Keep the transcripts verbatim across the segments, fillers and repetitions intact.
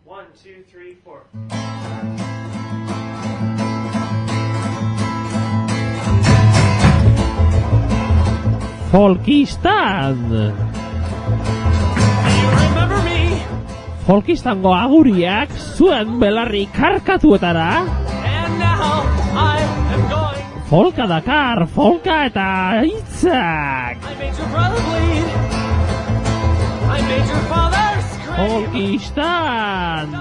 One, two, three, four. Folkistan! Folkistango aguriak zuen belarri karkatuetara. Folka dakar, folka eta hitzak. Folkistan!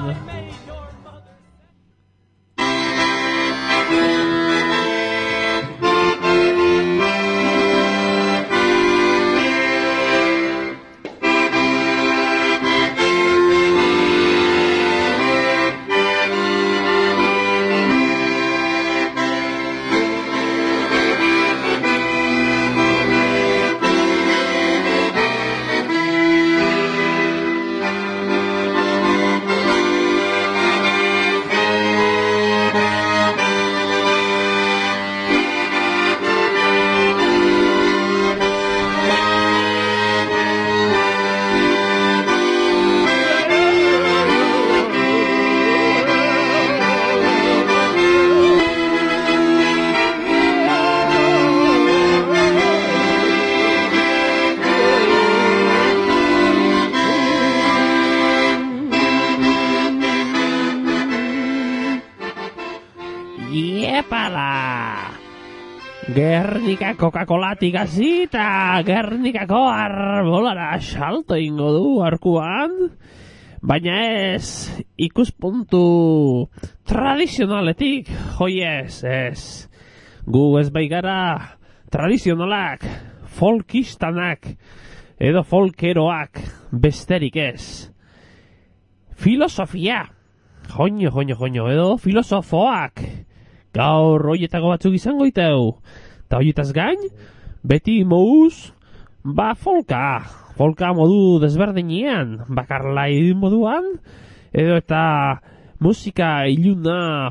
Gernika Coca-Colatik hasi eta Gernikako arbolara salto ingo du arkuan, baina ez ikuspuntu tradizionaletik, joi ez, ez. Gu ez baigara tradizionalak, folkistanak edo folkeroak besterik ez. Filosofia, joño, joño, joño, edo filosofoak. Gaur hoietako batzuk izango iteu. Ta hoietaz gain, beti mouz, ba folka. Folka modu desberdinean, bakarlai moduan, edo eta musika iluna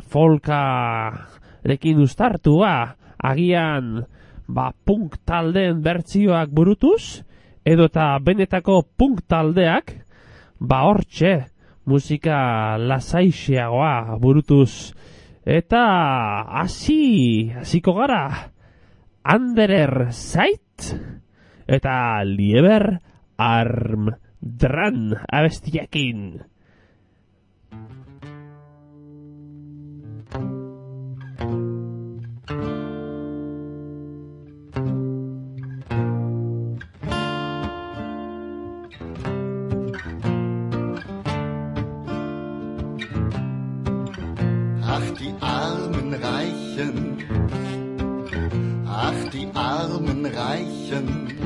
folkarekin uztartua, agian ba punk taldeen bertsioak burutuz, edo eta benetako punk taldeak, ba hortxe, musika lasaixeagoa burutuz. Eta hasi, hasiko gara, Anderer Zeit eta Lieber Arm Dran abestiakin. Ach, die armen Reichen, ach, die armen Reichen,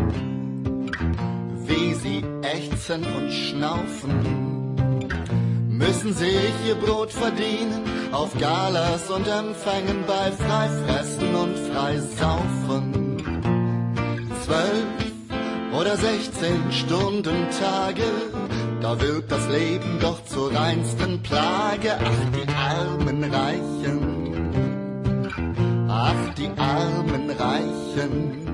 wie sie ächzen und schnaufen, müssen sich ihr Brot verdienen auf Galas und Empfängen bei Freifressen und Freisaufen. Zwölf oder sechzehn Stunden Tage, da wird das Leben doch zur reinsten Plage. Ach, die armen Reichen, ach, die armen Reichen,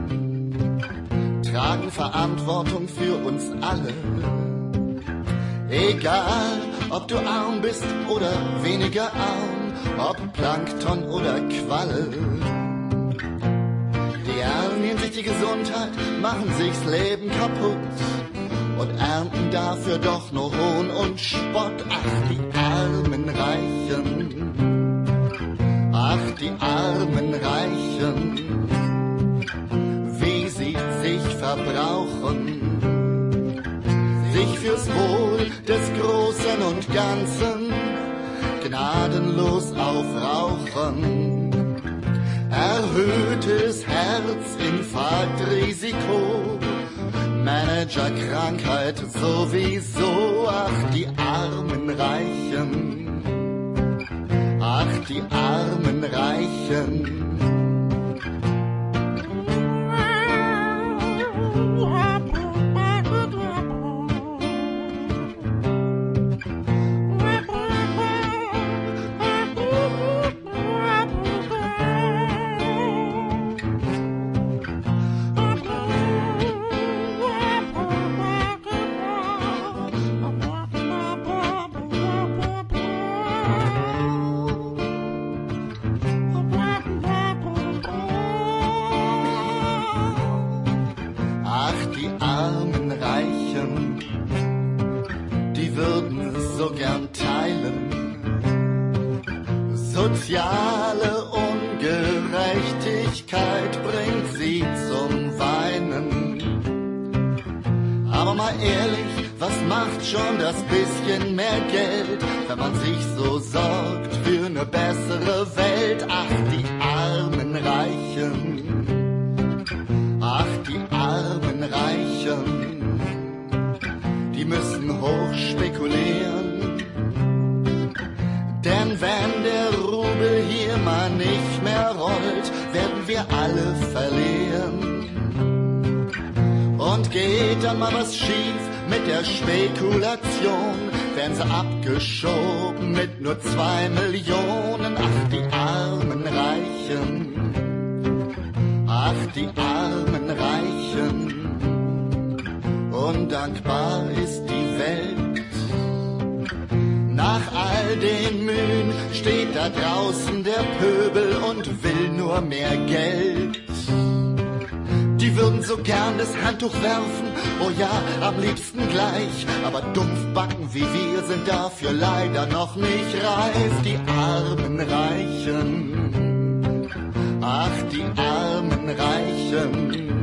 tragen Verantwortung für uns alle. Egal, ob du arm bist oder weniger arm, ob Plankton oder Qualle. Die ernähren sich die Gesundheit, machen sich's Leben kaputt und ernten dafür doch nur Hohn und Spott. Ach, die armen Reichen, ach, die armen Reichen, wie sie sich verbrauchen, sich fürs Wohl des Großen und Ganzen gnadenlos aufrauchen. Erhöhtes Herzinfarktrisiko, Managerkrankheit sowieso. Ach, die armen Reichen, ach, die armen Reichen. so gern teilen. Soziale Ungerechtigkeit bringt sie zum Weinen. Aber mal ehrlich, was macht schon das bisschen mehr Geld, wenn man sich so sorgt für eine bessere Welt? Ach, die armen Reichen, ach, die armen Reichen, die müssen hoch spekulieren. Denn wenn der Rubel hier mal nicht mehr rollt, werden wir alle verlieren. Und geht dann mal was schief mit der Spekulation, werden sie abgeschoben mit nur zwei Millionen. Ach, die armen Reichen, ach, die armen Reichen, undankbar ist die Welt. Nach all den Mühen steht da draußen der Pöbel und will nur mehr Geld. Die würden so gern das Handtuch werfen, oh ja, am liebsten gleich. Aber Dumpfbacken wie wir sind dafür leider noch nicht reif. Die armen Reichen, ach, die armen Reichen.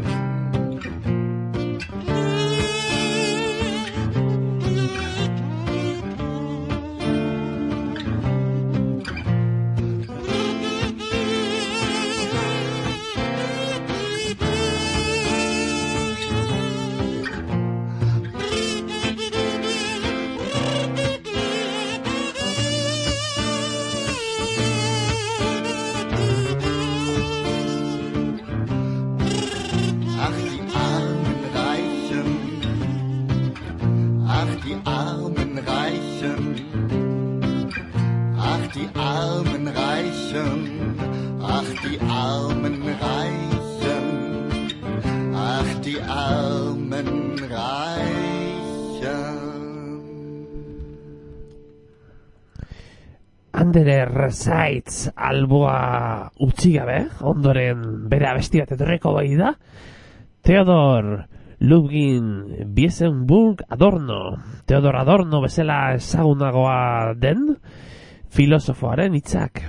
Anderer zaitz alboa utzi gabe, ondoren bere abesti bat etorreko bai da. Theodor Ludwig Wiesenburg Adorno. Theodor Adorno bezala ezagunagoa den filosofoaren hitzak.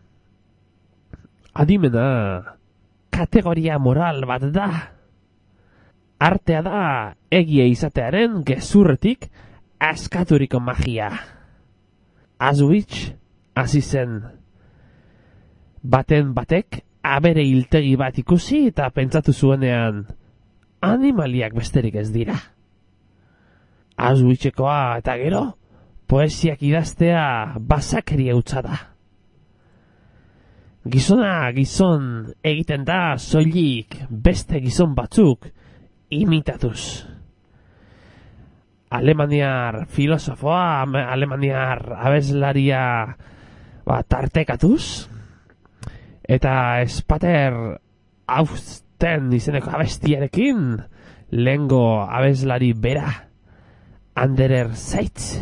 Adimena kategoria moral bat da. Artea da egia izatearen gezurretik askaturiko magia. Auschwitz hasi zen. Baten batek abere hiltegi bat ikusi eta pentsatu zuenean, animaliak besterik ez dira. Auschwitzekoa eta gero, poesiak idaztea basakeria hutsa da. Gizona gizon egiten da soilik beste gizon batzuk imitatuz. Alemaniar filosofoa, alemaniar abeslaria ba, tartekatuz, eta Espater Austen izeneko abestiarekin lehengo abeslari bera, Anderer Zeitz.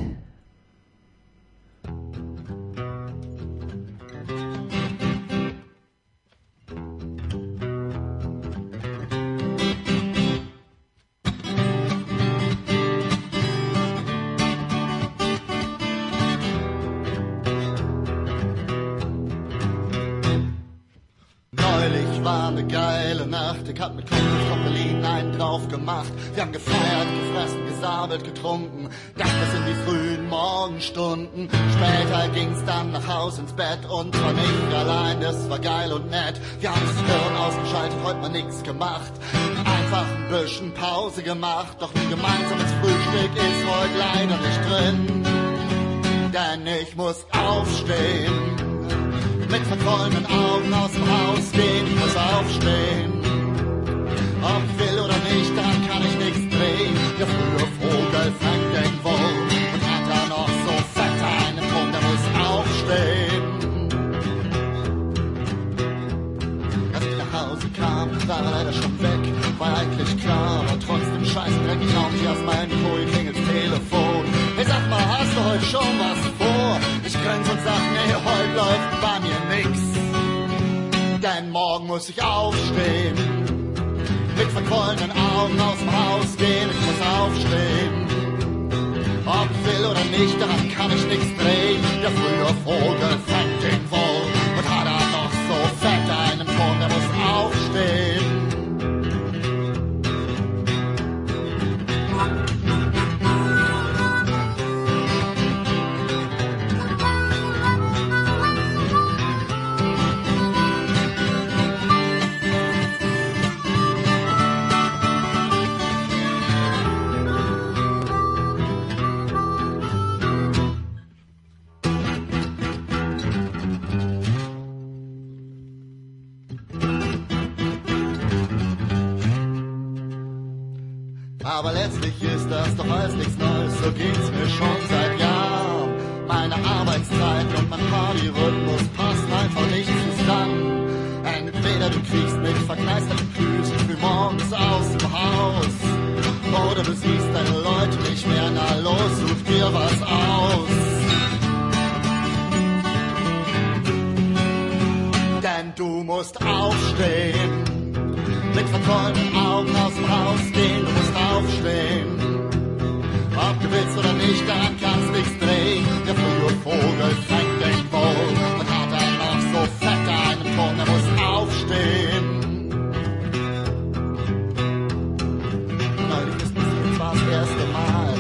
War eine geile Nacht, ich hab mit Kumpels von Berlin einen drauf gemacht. Wir haben gefeiert, gefressen, gesabelt, getrunken, das bis in die frühen Morgenstunden. Später ging's dann nach Haus ins Bett und zwar nicht allein, das war geil und nett. Wir haben das Hirn ausgeschaltet, heute mal nix gemacht, einfach ein bisschen Pause gemacht. Doch ein gemeinsames Frühstück ist heute leider nicht drin, denn ich muss aufstehen. Mit verquollenen Augen aus dem Haus gehen, ich muss aufstehen. Ob ich will oder nicht, daran kann ich nichts drehen. Der frühe Vogel fängt den Wurm und hat da noch so fett einen Drum, der muss aufstehen. Als ich nach Hause kam, war er leider schon weg, war eigentlich klar, aber trotzdem scheiß dreckig auf die aus meinem Kohl klingelt Telefon. Hey, sag mal, hast du heute schon was vor? Ich grinse und sag, nee, heute läuft bei mir nix, denn morgen muss ich aufstehen. Mit verquollenen Augen aus dem Haus gehen, ich muss aufstehen. Ob ich will oder nicht, daran kann ich nichts drehen. Der frühe Vogel fängt den Wurm und hat er noch so fett einen Turm, der muss aufstehen. Aber letztlich ist das doch alles nichts Neues, so geht's mir schon seit Jahren. Meine Arbeitszeit und mein Partyrhythmus passen einfach nicht zusammen. Entweder du kriegst mit verkneisterten Füßen früh morgens aus dem Haus, oder du siehst deine Leute nicht mehr, na los, such dir was aus. Denn du musst aufstehen, mit verquollenen Augen aus dem Haus gehen, du musst aufstehen. Ob du willst oder nicht, daran kannst nichts drehen. Der frühe Vogel fängt den Wurm und hat er noch so fett einen Turm, der muss aufstehen. Neulich ist bis jetzt war das erste Mal.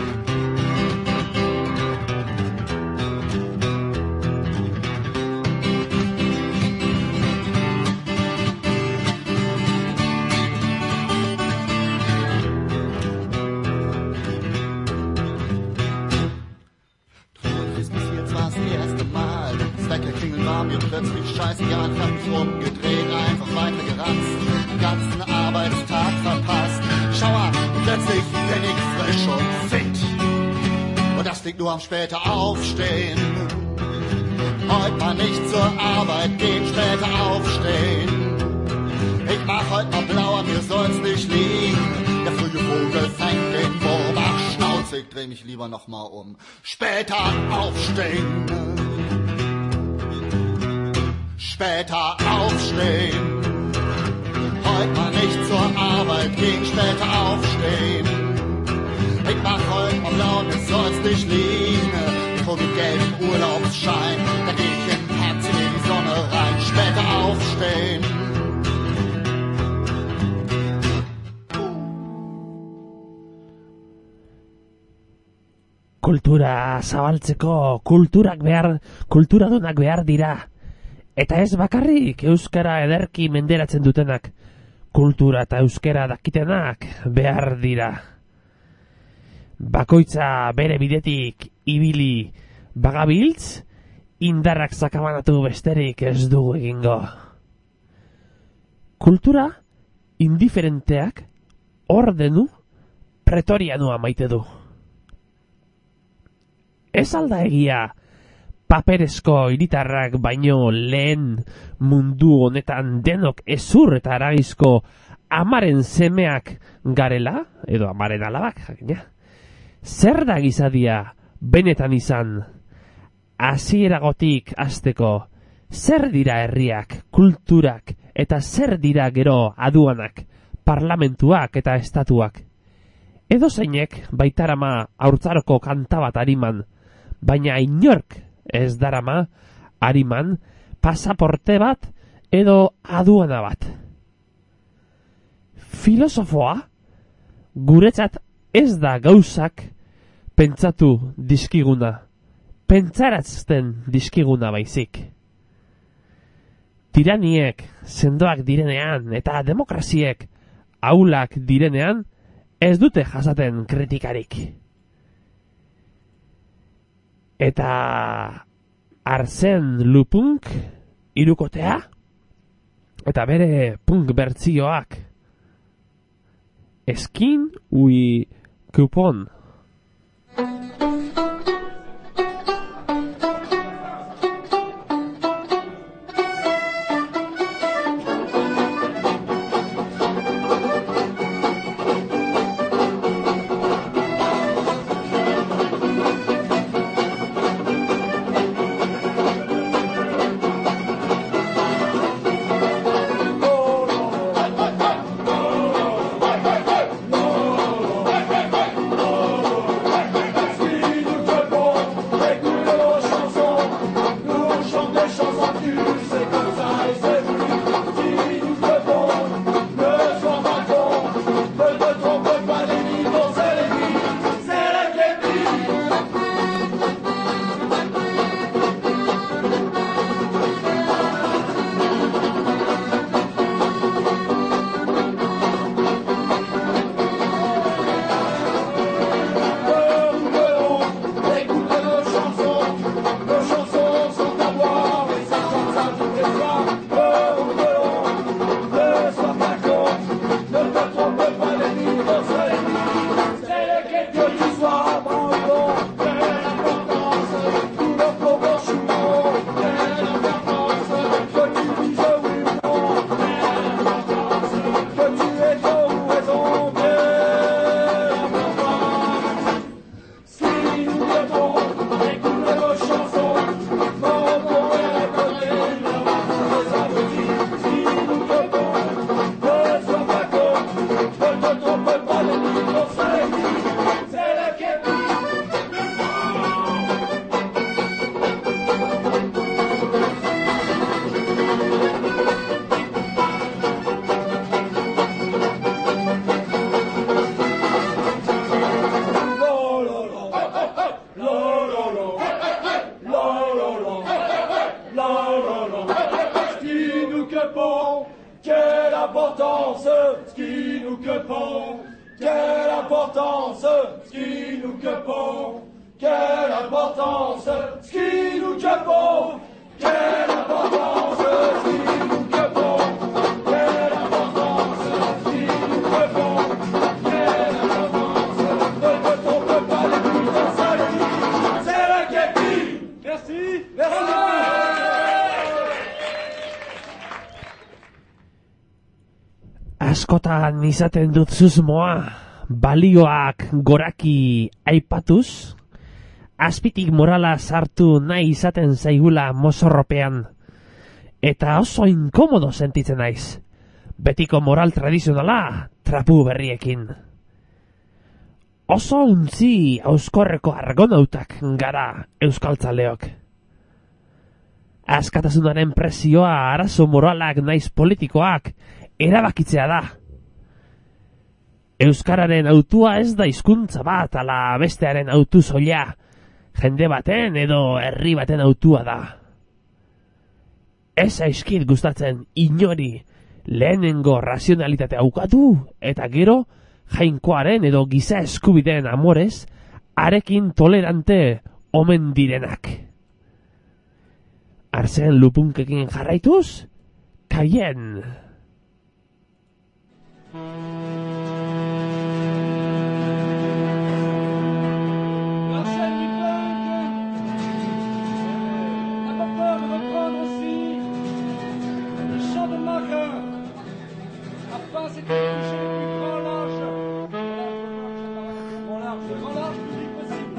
War mir plötzlich scheißegal, hab mich umgedreht, einfach weiter geranzt, den ganzen Arbeitstag verpasst. Schau an, plötzlich bin ich frisch und fit. Und das liegt nur am später Aufstehen. Heute mal nicht zur Arbeit gehen, später aufstehen. Ich mach heute mal blau, an mir soll's nicht liegen. Der frühe Vogel fängt den Wurm, ach Schnauze, ich dreh mich lieber noch mal um. Später aufstehen. Später aufstehen, heute mal nicht zur Arbeit gehen, später aufstehen. Ich mach heute mal blau, mir soll's nicht liegen. Ich hol mir gelben Urlaubsschein, da geh ich in den Park, zieh mir die Sonne rein, später aufstehen. Kultura zabaltzeko, kulturak behar, kulturadunak behar dira. Eta ez bakarrik euskara ederki menderatzen dutenak, kultura eta euskara dakitenak behar dira. Bakoitza bere bidetik ibili bagabiltz, indarrak sakabanatu besterik ez dugu egingo. Kultura indiferenteak ordenu pretorianua maite du. Ez alda egia paperezko hiritarrak baino lehen mundu honetan denok ezur eta aragizko amaren semeak garela, edo amaren alabak, jakina. Zer da gizadia benetan izan, hasieragotik hasteko, zer dira herriak, kulturak, eta zer dira gero aduanak, parlamentuak eta estatuak. Edo zeinek baitarama haurtzaroko kanta bat ariman, baina inork ez darama ariman pasaporte bat edo aduana bat. Filosofoa guretzat ez da gauzak pentsatu dizkiguna, pentsaratzen dizkiguna baizik. Tiraniek sendoak direnean eta demokraziek ahulak direnean ez dute jasaten kritikarik. Eta Arsène Lupunk hirukotea eta bere punk bertzioak Skin ui Coupon. Oh importance, ski nous que pont. Quelle importance, ski nous que pont. Quelle importance, ski nous que pont. Quelle importance, ski nous que pont. Quelle importance, ski nous que pont. Quelle importance, ne te trompe pas les putains salis. C'est le képi. Merci. Merci. Askotan izaten dut susmoa, balioak goraki aipatuz, azpitik morala sartu nahi izaten zaigula mozorropean, eta oso inkomodo sentitzen naiz, betiko moral tradizionala trapu berriekin. Oso untzi auskorreko argonautak gara euskaltzaleok. Askatasunaren presioa arazo moralak naiz politikoak erabakitzea da. Euskararen autua ez da hizkuntza bat ala bestearen autu soila, jende baten edo herri baten autua da. Ez zaizkit gustatzen inori lehenengo razionalitatea ukatu eta gero jainkoaren edo giza eskubideen amorez arekin tolerante omen direnak. Arsen lupunkekin jarraituz, kaien! La chaîne du punk. N'a pas peur de reprendre aussi le chant de marin. Afin c'est de toucher le plus grand large. Grand large, le grand large public possible.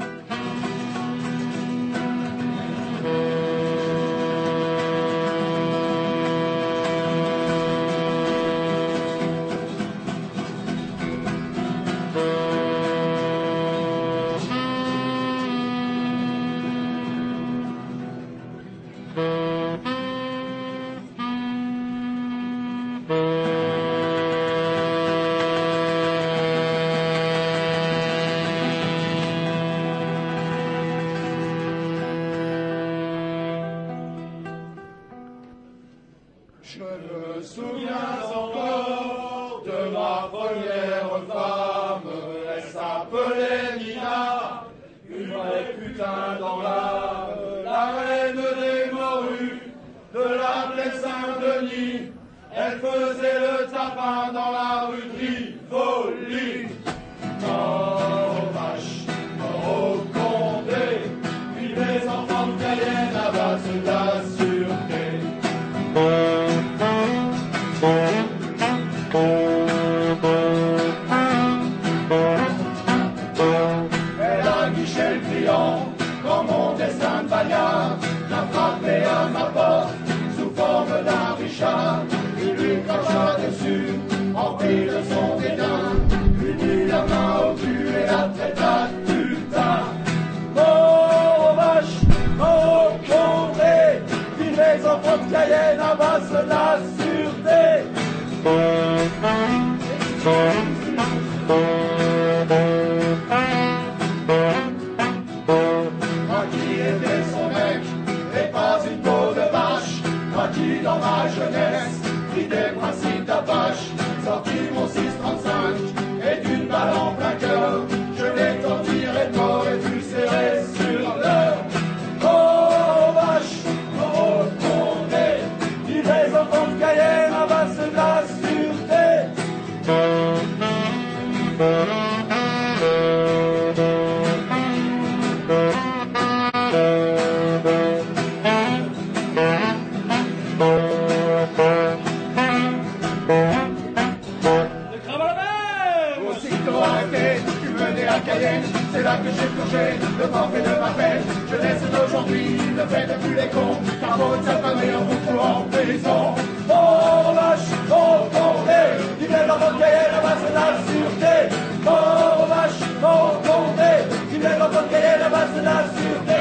Je me souviens encore de ma première femme, elle s'appelait Nina, une vraie putain dans l'âme, la reine des morues, de la plaine Saint-Denis, elle faisait le tapin dans la rue de Rivoli. Mort aux vaches, mort au Condé, puis les enfants de Cayenne abattent de la sûreté. Elle a guiché le client, comme mon destin de bagnard, l'a frappé à ma porte, sous forme d'un richard, il lui cracha dessus, empli de son dédain, lui mit la main au cul et la traita de putain. Mort aux vaches, mort au Condé, puis les enfants de Cayenne abassent la sûreté. Moi qui étais son mec, et pas une peau de vache, moi qui dans ma jeunesse, pris des principes d'apache, sorti mon six trente-cinq, et d'une balle en plein cœur, je l'ai torturé de mort et pu serrer sur l'heure. Oh vache, oh Condé, dis les enfants de Cayenne abassent de la sûreté. Aussitôt arrêté, tu menais à Cayenne, c'est là que j'ai plongé le forfait de ma peine. Je laisse d'aujourd'hui, ne fais de plus les cons, car votre sapin est en boucle en prison. Oh vache, oh Condé, dis les enfants de Cayenne abassent la sûreté. Oh vache, oh Condé, dis les enfants de Cayenne abassent la sûreté.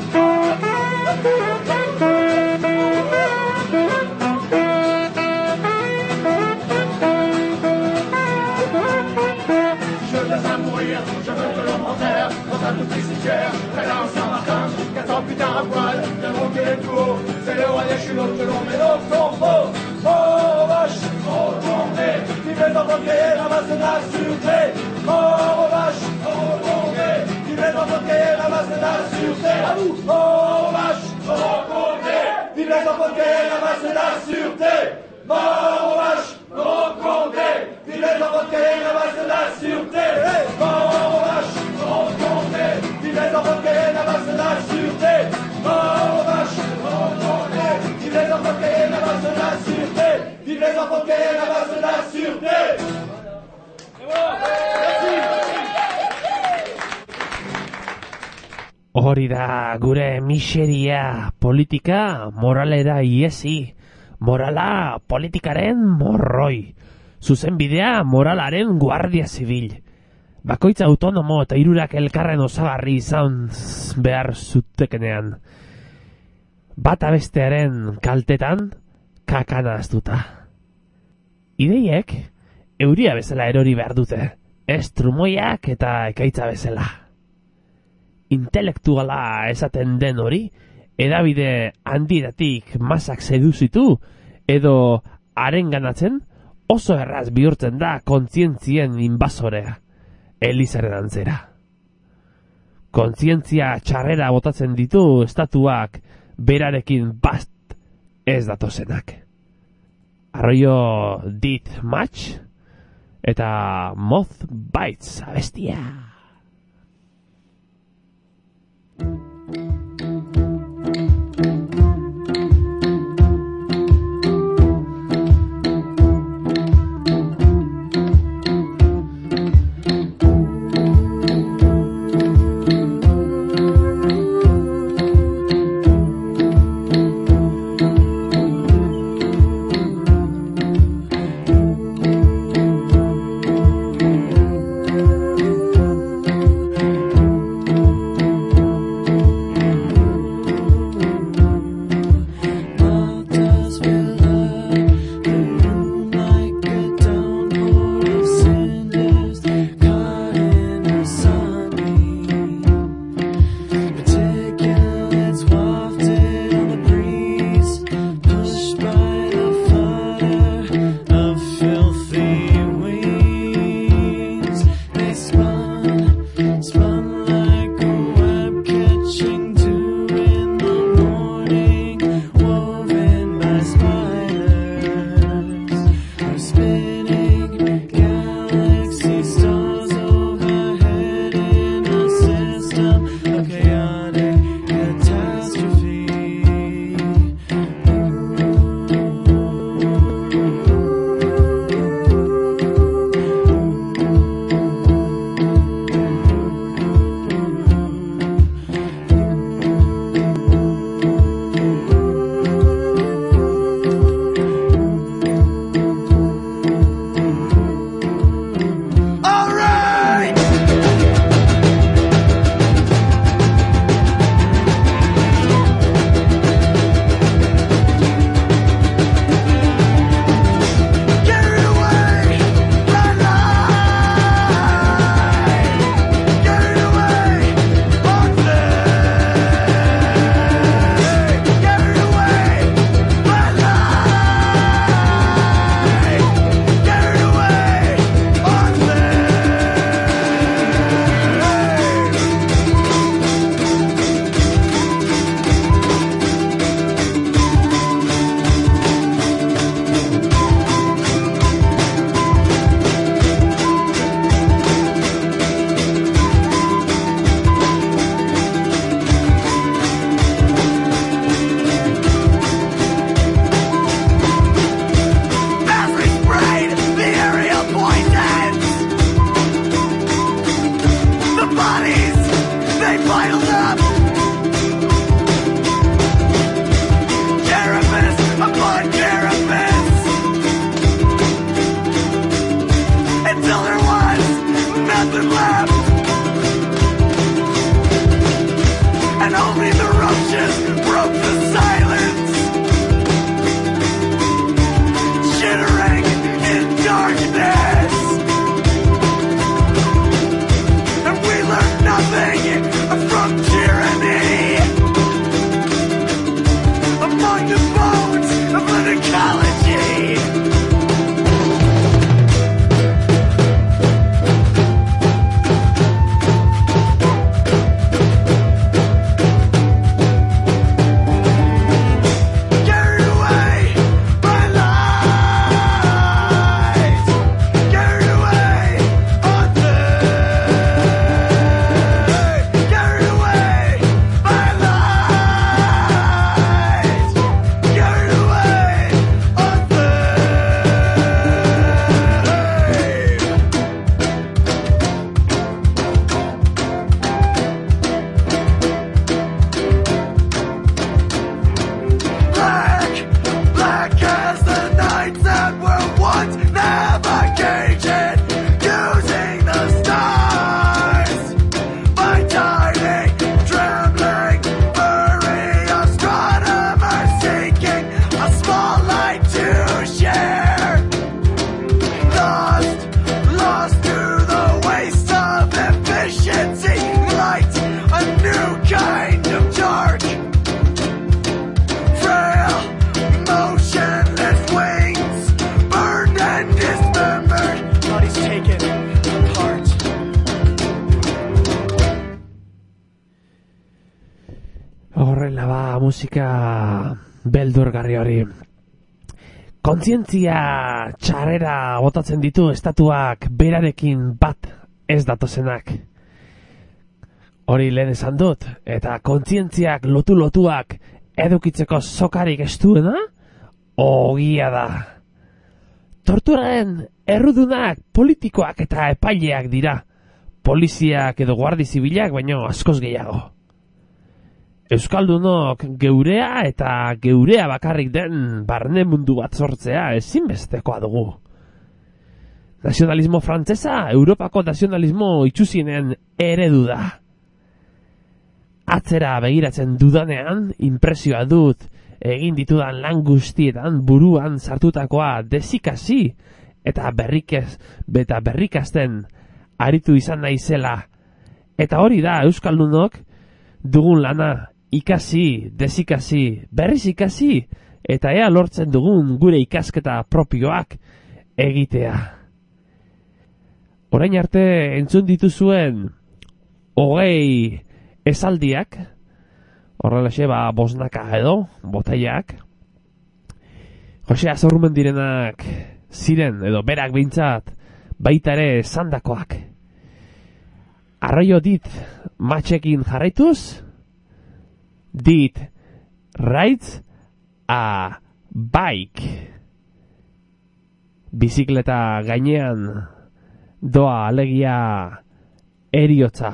Je laisse à mourir, je veux que l'on m'enterre dans un tout petit cimetière, près d'un Saint-Martin, quatre cents putains à poil, bien monté les tout haut, c'est le roi des chulots que l'on met dans son tombeau. Oh vache, oh Condé. enfants cayenne ramassent la sûreté. Mort aux vaches, mort aux condés. Vive les enfants cayenne ramassent la sûreté. À vous, mort aux vaches, mort aux condés. Vive les enfants cayenne ramassent la sûreté. Mort aux vaches, mort aux condés. Vive les enfants cayenne ramassent la sûreté. Mort aux vaches, mort aux condés. Vive les enfants cayenne ramassent la sûreté. Mort aux vaches, mort aux condés. Vive les enfants cayenne ramassent la sûreté. Vive les enfants cayenne ramassent la sûreté. Hori da gure miseria, politika moralera iesi, morala politikaren morroi, zuzenbidea moralaren guardia zibil. Bakoitza autonomo eta hirurak elkarren osagarri izan behar zutekenean. Bata bestearen kaltetan kakana aztuta. Ideiek euria bezala erori behar dute, ez trumoiak eta ekaitza bezala. Intelektuala esaten den hori, edabide handidatik masak seduzitu edo arenganatzen oso erraz bihurtzen da kontzientzien inbasorea, Elizaren antzera. Kontzientzia txarrera botatzen ditu estatuak berarekin bast ez datozenak. Arroyo dit match eta moth bites abestia. Horrela ba, musika beldurgarri hori. Kontzientzia txarrera botatzen ditu estatuak berarekin bat ez datozenak. Hori lehen esan dut, eta kontzientziak lotu-lotuak edukitzeko sokarik estuena, ogia da. Torturaren errudunak politikoak eta epaileak dira, poliziak edo guardi zibilak baino askoz gehiago. Euskaldunok geurea eta geurea bakarrik den barne mundu bat sortzea ezinbestekoa dugu. Nazionalismo frantsesa Europako nazionalismo itxusienen eredu da. Atzera begiratzen dudanean, inpresioa dut egin ditudan lan guztietan buruan sartutakoa desikasi eta berrikez beta berrikasten aritu izan naizela. Eta hori da Euskaldunok dugun lana, ikasi, desikasi, berriz ikasi, eta ea lortzen dugun gure ikasketa propioak egitea. Orain arte entzun dituzuen hogei esaldiak, horrelaxe ba bosnaka edo, botaiak, Jose Azurmendirenak ziren, edo berak behintzat, baita ere zandakoak. Arroio dit matxekin jarraituz, dit rides a bike. Bizikleta gainean doa alegia eriotza.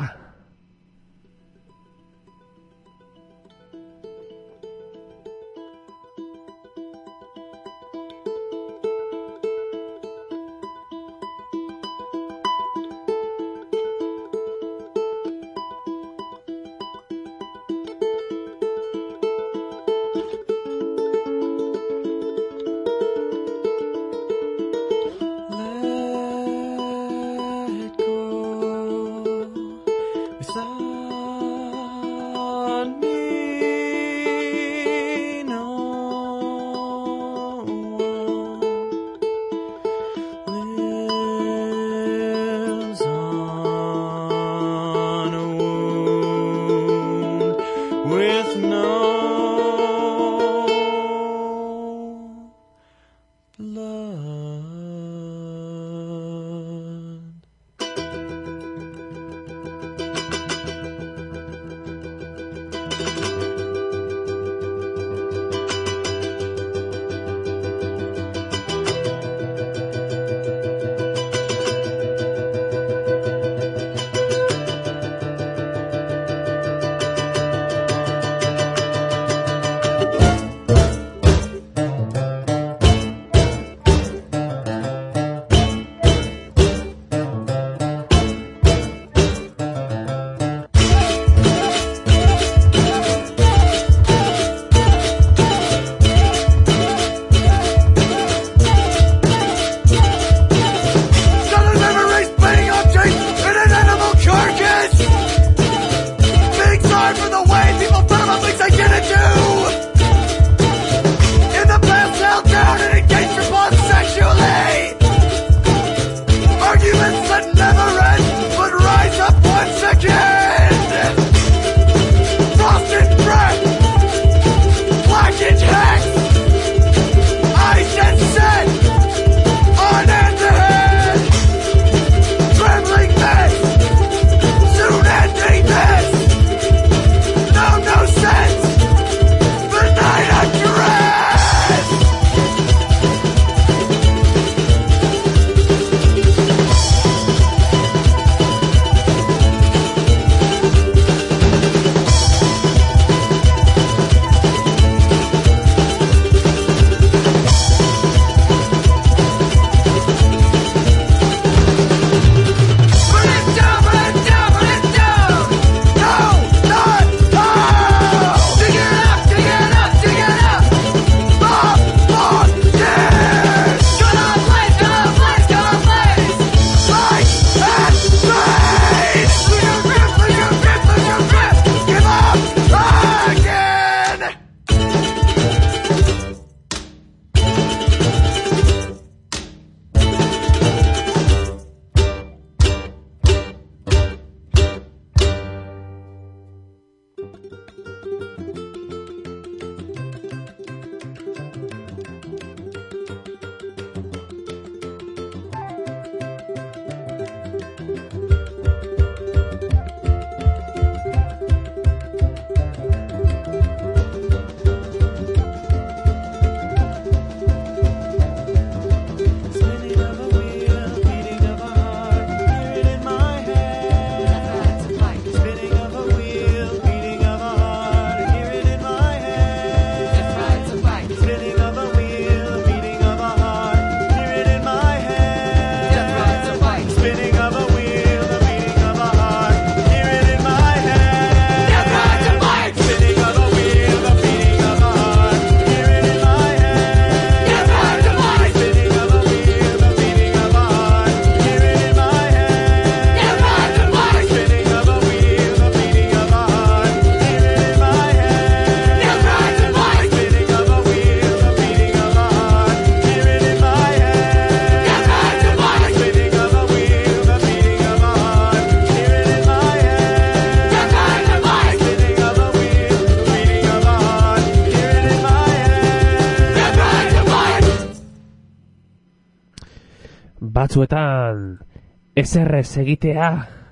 Batzuetan ezerrez egitea.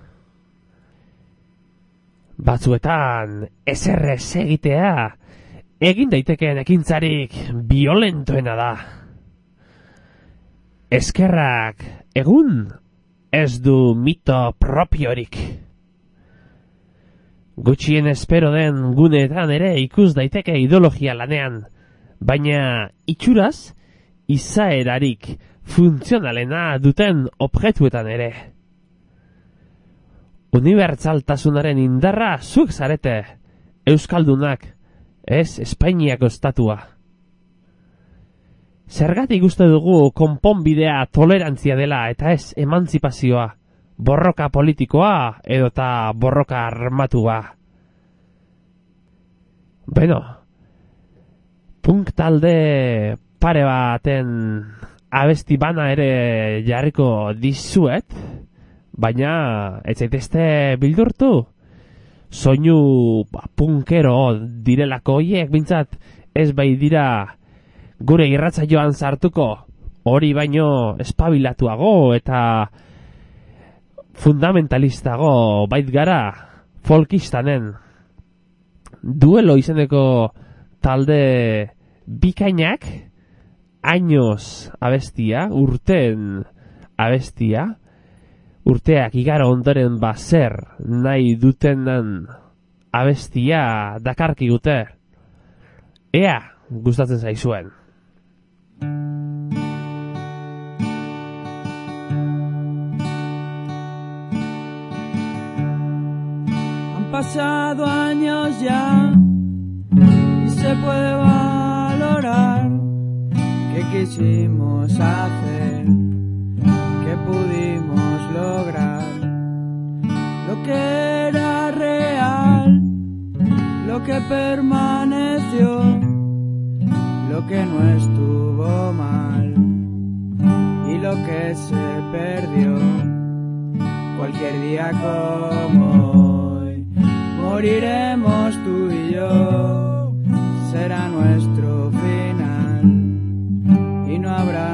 Batzuetan ezerrez egitea egin daitekeen ekintzarik violentoena da. Eskerrak egun ez du mito propiorik. Gutxien espero den guneetan ere ikus daiteke ideologia lanean, baina itxuraz izaerarik funtzionalena duten objektuetan ere. Unibertsaltasunaren indarra zuk zarete, euskaldunak, ez Espainiako estatua. Zergatik uste dugu konponbidea tolerantzia dela eta ez emantzipazioa, borroka politikoa edota borroka armatua. Beno, punk talde pare baten abesti bana ere jarriko dizuet, baina ez zaitezte bildurtu. Soinu ba, punkero direlako hiek bintzat ez bai dira gure irratsaioan sartuko, hori baino espabilatuago eta fundamentalistago bait gara folkistanen. Duelo izeneko talde bikainak años abestia, urteen abestia, urteak igaro ondoren bazer nahi dutenan abestia dakarkigute. Ea gustatzen zaizuen. Han pasado años ya y se puede valorar qué quisimos hacer, qué pudimos lograr, lo que era real, lo que permaneció, lo que no estuvo mal y lo que se perdió. Cualquier día como hoy moriremos tú y yo, será nuestro final y no habrá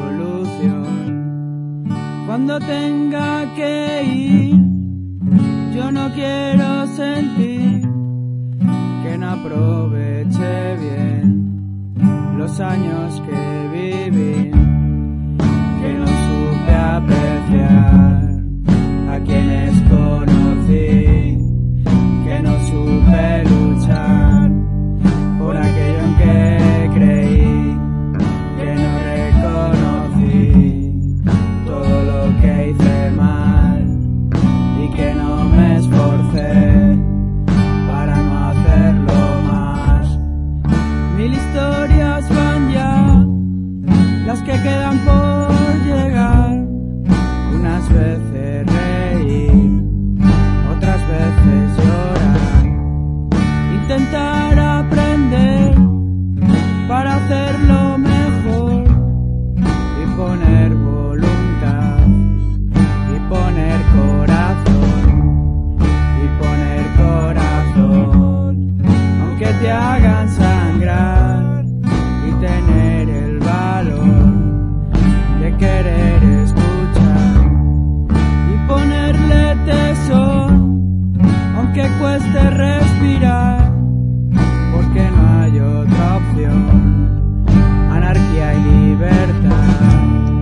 solución. Cuando tenga que ir, yo no quiero sentir que no aproveché bien los años que viví, que no supe apreciar a quienes conocí, que no supe luchar por aquello en que creí, que no reconocí todo lo que hice mal y que no me esforcé para no hacerlo más. Mil historias van ya, las que quedan por llegar, unas veces reír, otras veces llorar, intentar aprender para hacerlo mejor y poner voluntad y poner corazón y poner corazón, aunque te hagan sangrar y tener el valor de querer escuchar y ponerle tesón, aunque cueste respirar, porque no hay otra opción, anarquía y libertad.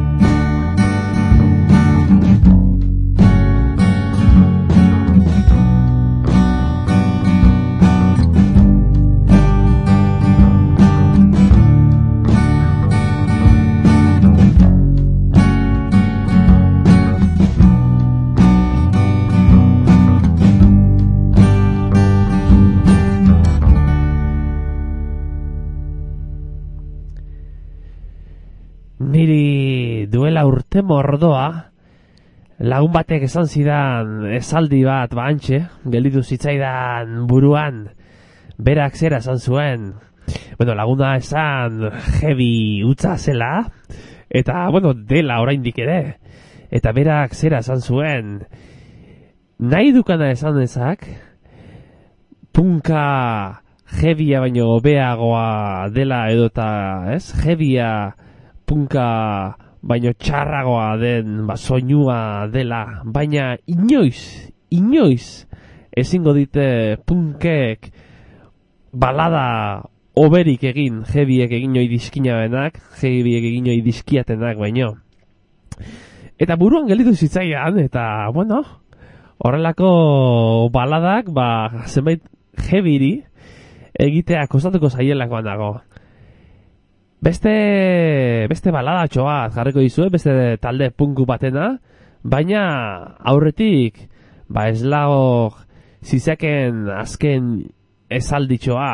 Niri duela urte mordoa lagun batek esan zidan esaldi bat bantxe, gelditu zitzaidan buruan, berak zera esan zuen. Bueno, laguna esan heavy utza zela, eta, bueno, dela oraindik ere. Eta berak zera esan zuen, nahi dukana esan ezak, punka heavya baino hobeagoa dela edota, ez? Heavya punka baino txarragoa den ba, soinua dela, baina inoiz, inoiz ezingo dite punkek balada oberik egin, heavyek egin oi dizkinabenak, heavyek egin oi dizkiatenak baino. Eta buruan gelditu zitzaidan, eta, bueno, horrelako baladak, ba, zenbait heavyri egitea kostatuko zaielakoan dago. Beste, beste baladatxo bat jarriko dizue, beste talde punku batena, baina aurretik, ba, ez lago zizaken azken esalditxoa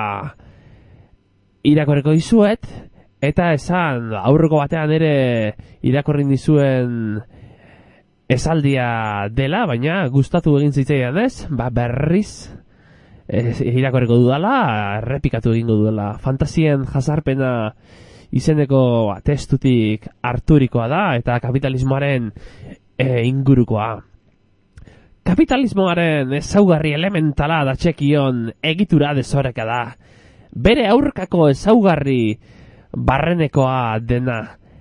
irakorreko dizuet, eta esan aurreko batean ere irakorrin dizuen esaldia dela, baina gustatu egin zitzaidan ez, ba berriz ez, irakorreko dudala, errepikatu egingo dudala. Fantasien jazarpena izeneko ba, testutik harturikoa da, eta kapitalismoaren e, ingurukoa. Kapitalismoaren ezaugarri elementala da txekion egitura desoreka da. Bere aurkako ezaugarri barrenekoa dena.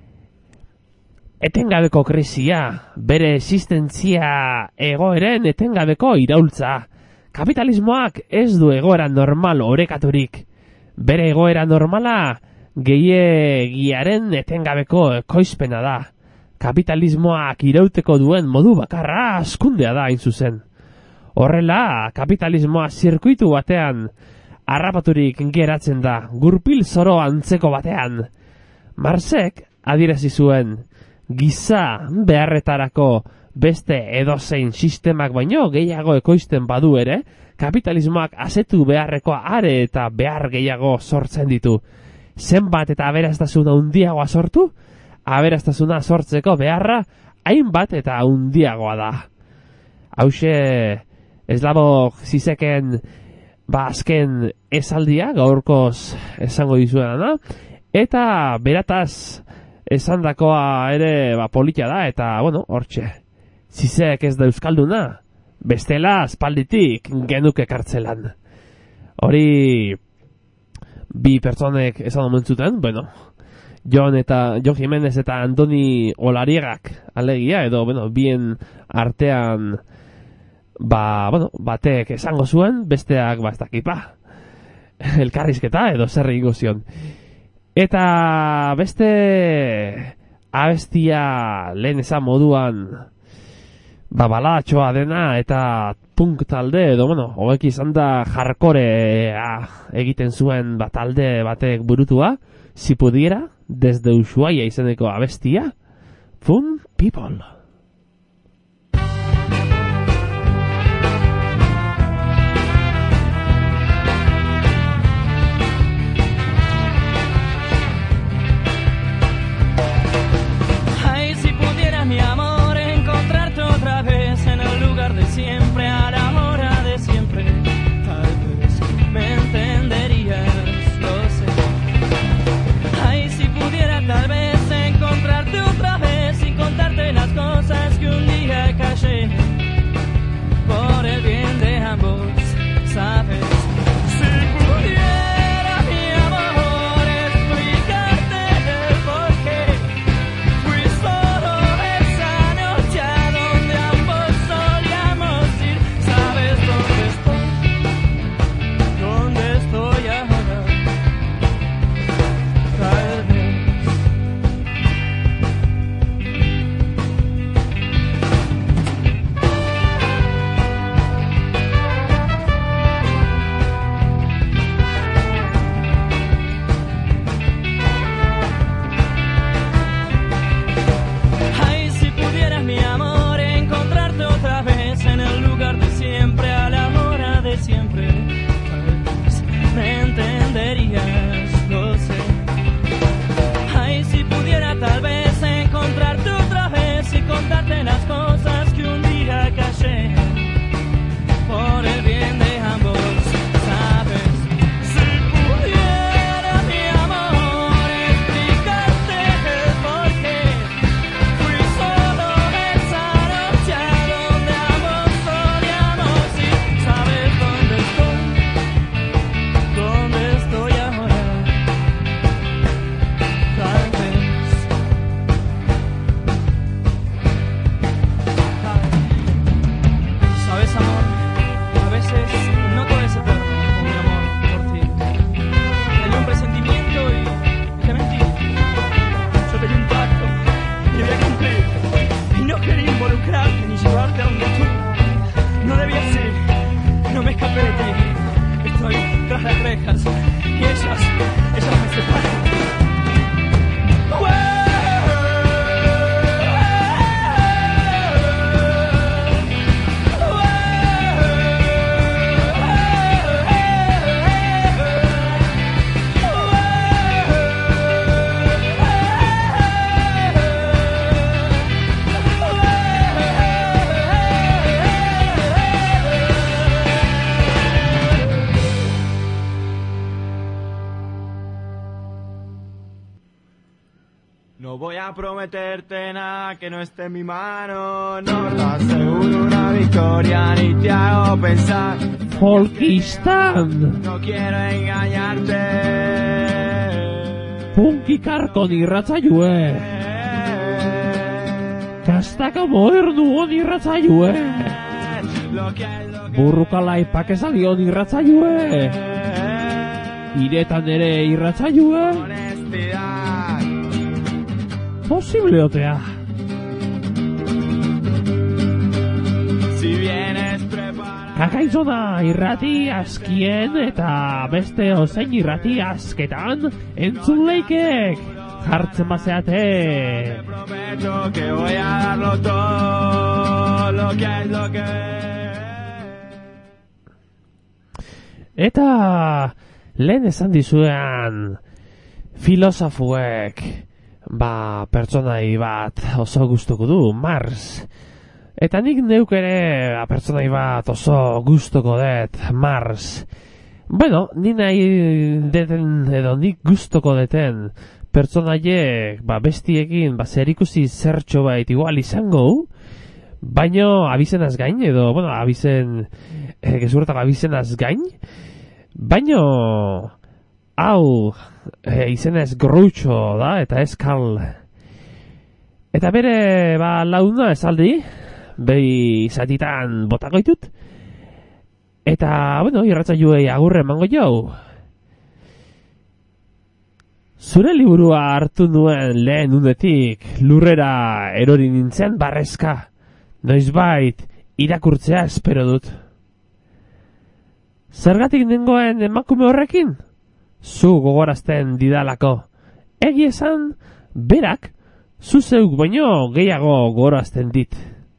Etengabeko krisia, bere existentzia egoeren etengabeko iraultza. Kapitalismoak ez du egoera normal orekaturik. Bere egoera normala gehiegiaren etengabeko ekoizpena da. Kapitalismoak irauteko duen modu bakarra hazkundea da hain zuzen. Horrela, kapitalismoa zirkuitu batean harrapaturik geratzen da, gurpil zoro antzeko batean. Marxek adierazi zuen, giza beharretarako beste edozein sistemak baino gehiago ekoizten badu ere, kapitalismoak asetu beharrekoa are eta behar gehiago sortzen ditu. Zenbat eta aberastasuna handiagoa sortu, aberastasuna sortzeko beharra hainbat eta handiagoa da. Hauxe, Slavoj Zizeken ba azken esaldia gaurkoz esango dizuena, eta berataz esandakoa ere ba polita da, eta bueno, hortxe. Zizek ez da euskalduna, bestela aspalditik genuke kartzelan. Hori bi pertsonek esan omentzuten, bueno, Jon eta Jon Jimenez eta Antoni Olariegak alegia, edo bueno, bien artean ba, bueno, batek esango zuen, besteak ba ez dakipa. Elkarrizketa edo zer egingo zion. Eta beste abestia lehen esan moduan ba baladatxoa dena eta punk talde edo bueno, hogek izan da jarkorea egiten zuen ba, talde batek burutua, si pudiera, desde Ushuaia izeneko abestia, Fun People. Mi amor, encontrarte otra vez en el lugar de siempre, a la hora de siempre, tal vez me entenderías, lo sé. Ay, si pudiera tal vez encontrarte otra vez y contarte las cosas No voy a prometerte nada que no esté en mi mano. No te aseguro una victoria ni te hago pensar. Folkistan! No quiero engañarte. Punkikarkon irratzailue! Kastaka modernuon irratzailue! Burrukalaipak esalion irratzailue! Iretan ere irratzailue! Posible otea. Si vienes preparado. Kakaizona irrati askien eta beste ozein irrati asketan entzun leikek. Jartzen bazeate. Te prometo que voy a darlo todo lo que es lo que Eta lehen esan dizuean filosofuek ba, pertsonai bat oso gustuko du, Mars. Eta nik neuk ere pertsonai bat oso gustuko dut, Mars. Bueno, ni nahi deten edo nik gustuko deten pertsonaiek ba, bestiekin ba, zerikusi zertxo bait igual izango, baino abizenaz gain, edo, bueno, abizen, eh, gezurretako abizenaz gain, baino hau e, izenez Groucho da, eta ez Karl. Eta bere, ba, launa esaldi, behi zatitan botako ditut. Eta, bueno, irratzailuei agurre emango jau. Zure liburua hartu nuen lehen unetik lurrera erori nintzen barrezka. Noizbait irakurtzea espero dut. Zergatik nengoen emakume horrekin? Zu gogorazten didalako. Egi esan, berak, zu zeuk baino gehiago gogorazten dit.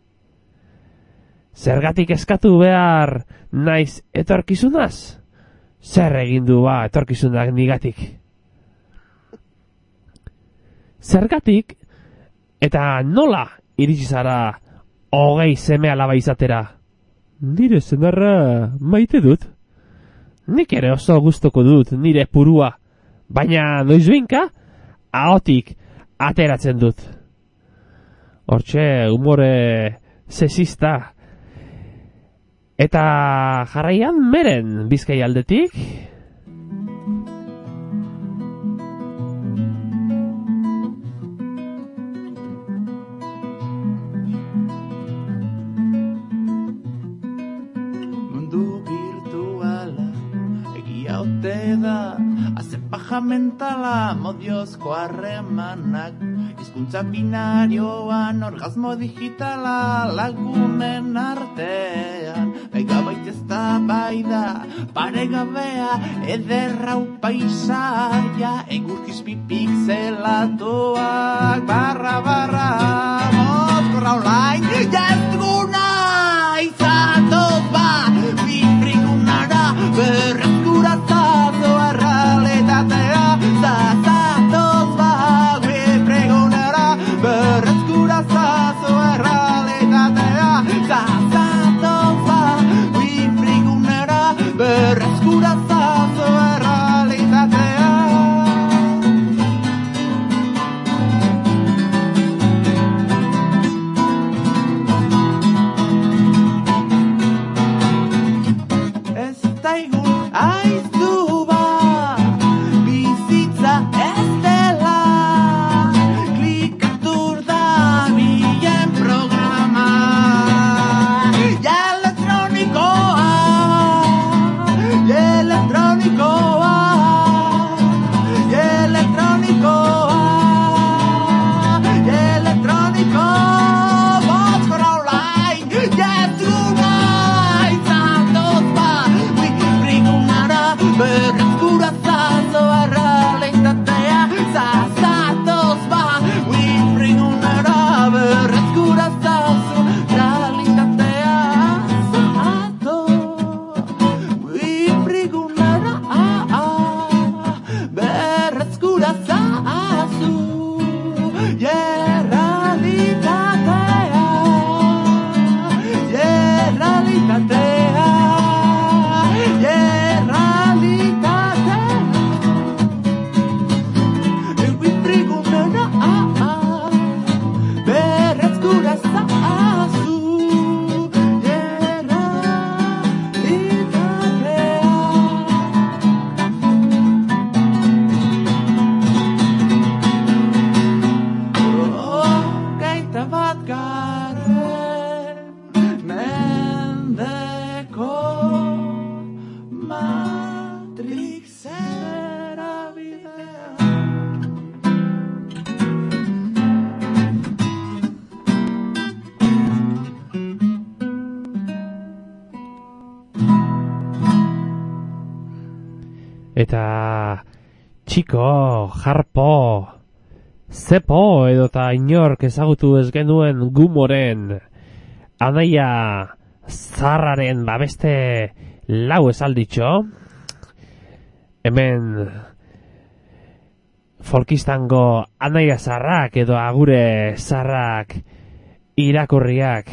Zergatik eskatu behar naiz etorkizunaz? Zer egin du ba etorkizunak nigatik? Zergatik eta nola iritsi zara hogei seme alaba izatera? Nire senarra maite dut. Nik ere oso gustuko dut nire purua, baina noizbinka ahotik ateratzen dut. Hortxe humore sexista. Eta jarraian Meren Bizkai aldetik. Mundu virtuala egia ote da, haze paja mentala modiozko harremanak, hizkuntza binarioan orgasmo digitala lagunen artean, begabait ez da bai da, paregabea ederrau paisaia, egurkiz pipik zelatuak, barra barra, mozkorra online, jaztuguna izatoz ba, bifrigunara, berrezkuratzazo arraletatea, zazatoz ba, bifrigunara, berrezkuratzazo arraletatea, zazatoz ba, bifrigunara, berrezkuratzazo arraletatea. Eta txiko, jarpo, zepo edota inork ezagutu ez genuen gumoren anaia zarraren babeste lau esalditxo. Hemen folkistango anaia zarrak edo agure zarrak irakurriak.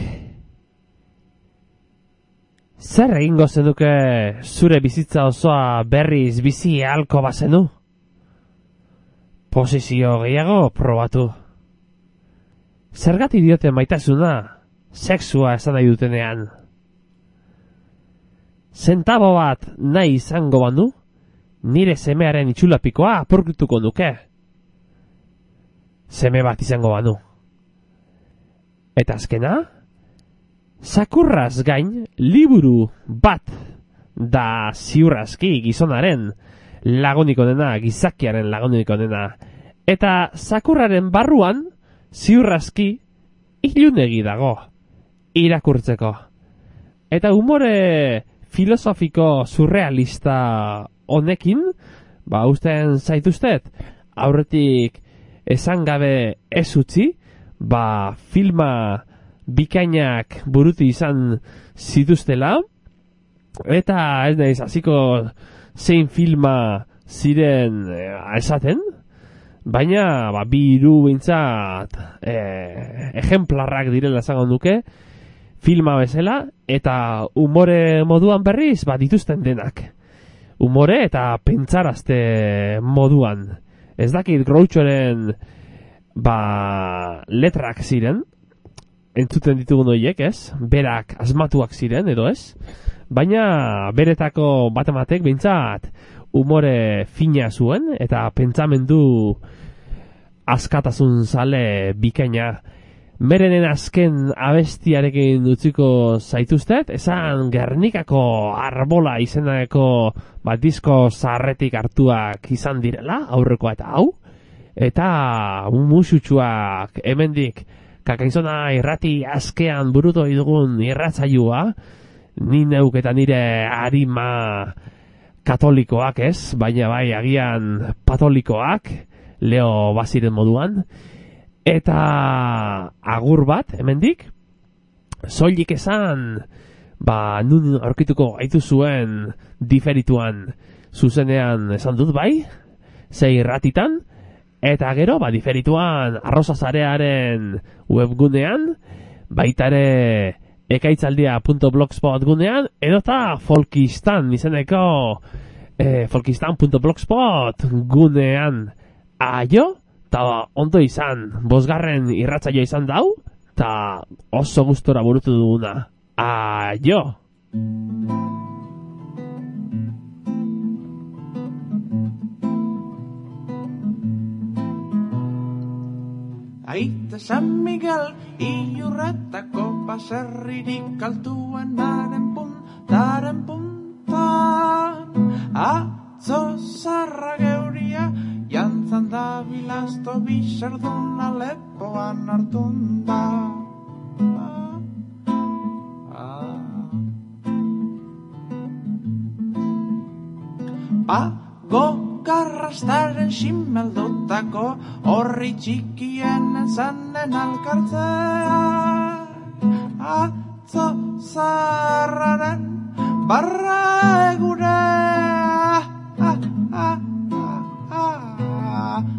Zer egingo zenuke zure bizitza osoa berriz bizi ahalko bazenu? Posizio gehiago probatu. Zergatik diote maitasuna, sexua esan nahi dutenean. Zentabo bat nahi izango banu, nire semearen itxulapikoa apurkituko nuke. Seme bat izango banu. Eta azkena? Sakurraz gain, liburu bat da ziurrazki gizonaren laguniko dena, gizakiaren laguniko dena. Eta sakurraren barruan, ziurrazki ilunegi dago, irakurtzeko. Eta umore filosofiko surrealista honekin, ba usten zaituztet, aurretik esan gabe ez utzi, ba filma bikainak buruti izan zituztela, eta ez naiz hasiko zein filma ziren eh, esaten, baina ba, bi hiru bintzat eh, ejemplarrak direla esango nuke filma bezala, eta umore moduan berriz ba, dituzten denak. Umore eta pentsarazte moduan. Ez dakit Grouchoren ba, letrak ziren, entzuten ditugun horiek, ez? Berak asmatuak ziren, edo ez? Baina beretako batematek behintzat umore fina zuen, eta pentsamendu askatasun zale bikaina. Merenen azken abestiarekin utziko zaituztet, esan Gernikako Arbola izeneko bat disko zaharretik hartuak izan direla, aurrekoa eta hau, eta musutsuak hemendik Kakainzona irrati azkean burutu dugun irratzailua, ni neuk eta nire arima katolikoak ez, baina bai agian patolikoak, Leo baziren moduan, eta agur bat, hemendik, soilik esan, ba, nun aurkituko gaitu zuen diferituan zuzenean esan dut bai, zei irratitan, eta gero, ba, diferituan arrozazarearen webgunean, baitare ekaitzaldia punto blogspot gunean, edota folkistan izeneko eh, folkistan punto blogspot gunean. Aio, eta ondo izan, bosgarren irratzaio izan dau, eta oso gustora burutu duguna. Aio! Aita San Miguel Iurretako baserririk altuenaren puntaren puntan, atzo zarra geuria jantzan da bilazto biserduna lepoan hartun da. Pago garrastaren simeldutako horri txikien zanen alkartzea, atzo zarraren barra egurea. Ah, ah, ah,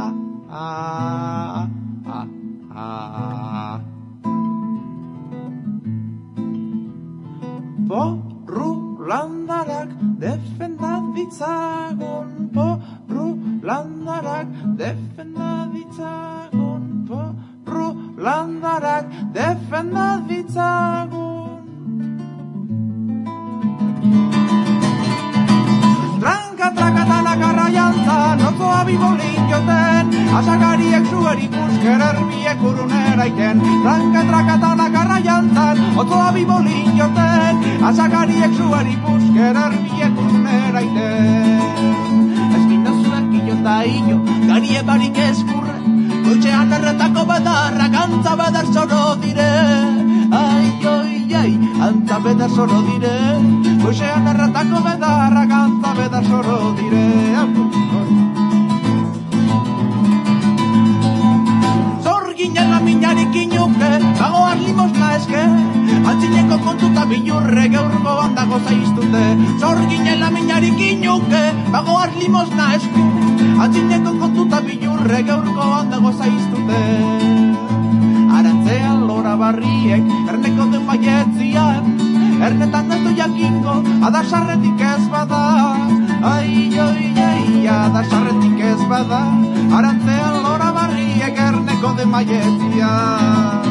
ah, ah, ah. Porru landarak defenda ditzagun, porru landarak defenda ditzagun, porru landarak defenda ditzagun. Tranka trakatana garraiantzan, otzoa bibolin joten, asagariek zueri pusker erbiek urunera iten. Tranka trakatana garraiantzan, otzoa bibolin joten, asagariek zueri pusker erbiek urunera iten. Espinazuak ilo eta ilo, garie barik eskurre, goitxean erretako bedarrak antza bedar zoro dire. Aio, ai, antza beda soro dire, goxean erratako bedarrak antza beda soro dire. Zorginen laminarekin nuke, bagoaz limosna eske, antzineko kontuta bilurre geurgo handago zaiztute. Zorginen laminarekin nuke, bagoaz limosna eske, antzineko kontuta bilurre geurgo handago zaiztute. Arantzean lora barriek, erneko den baietzian, ernetan ez du jakingo, adasarretik ez bada. Ai, oi, ai, adasarretik ez bada, arantzean lora barriek, erneko den baietzian.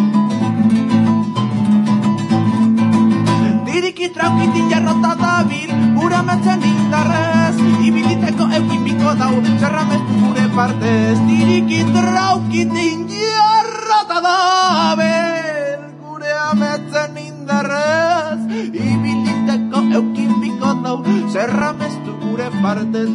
Diriki traukitin jarrota dabil, gure ametzen indarrez, ibiliteko eukin biko dau, zerramestu gure partez. Diriki traukitin jarrota dabil, gure ametzen indarrez, ibiliteko eukin biko dau, zerramestu gure partez.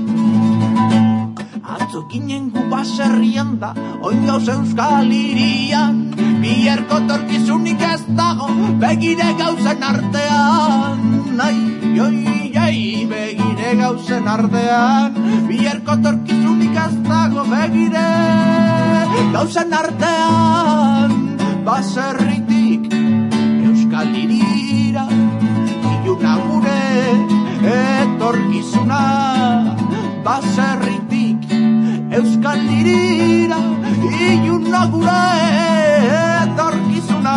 Atzo ginen gu baserrian da, oin gauz euskal hirian, biherko torkizunik ez dago, begire gauzen artean. Ai, oi, ai, begire gauzen artean, biherko torkizunik ez dago, begire gauzen artean. Baserritik euskal hirira, iluna gure etorkizuna. Baserritik euskal hirira, iluna gure etorkizuna.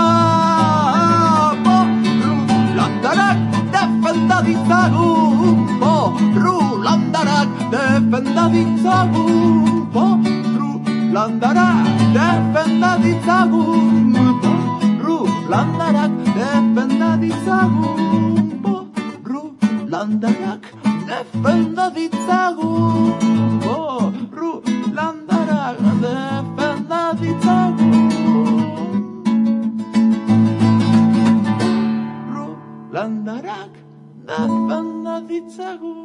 Porru landarak defenda ditzagun, porru landarak defenda ditzagun, porru landarak defenda ditzagun, porru landarak defenda ditzagun, porru landarak defenda ditzagun, porru landarak defenda ditzagun, porru landarak defenda ditzagun.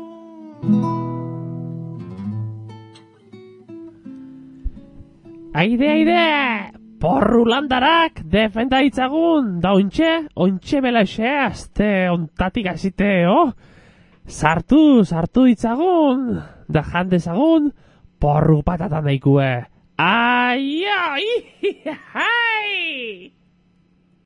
Aide, aide! Porru landarak defenda ditzagun, da ontxe, ontxe belaxe, azte ontatik azite, oh? Sartu, sartu ditzagun, da jandezagun, porru patatan daikue. Ai, ai, ai!